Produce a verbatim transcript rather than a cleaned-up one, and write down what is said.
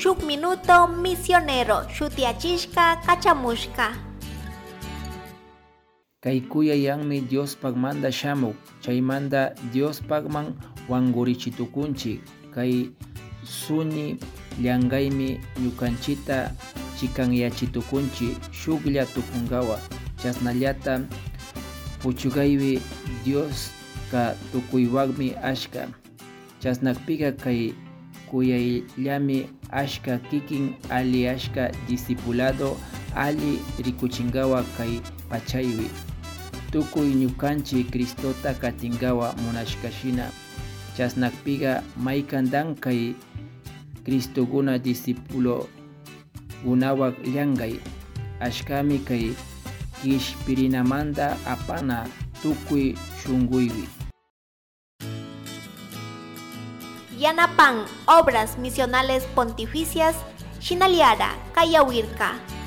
shuk minuto misionero shutiachishka kachamushka. Kay kuyayanmi Dios pagmanda shamuk, chaymanda Dios pagman wangurichitukunchik. Kay suni llangaymi ñukanchita chikanyachitukunchik shuklla tukungawa. Chasnallata puchugaybi Dios ka tukuywagmi ashka. Chasnakpika kay kuyayllami ashka kikin ali ashka discipulado ali rikuchingawa kay pachaybi. Tukuy ñukanchik Cristota katingawa munashkashina. Chasnakpiqa maykandan kay Cristoguna discipulo gunawak llangay. Ashkami kay kishpirinamanda apana tukuy shunguybi. Yanapan Obras Misionales Pontificias Shinaliara Kayawirka.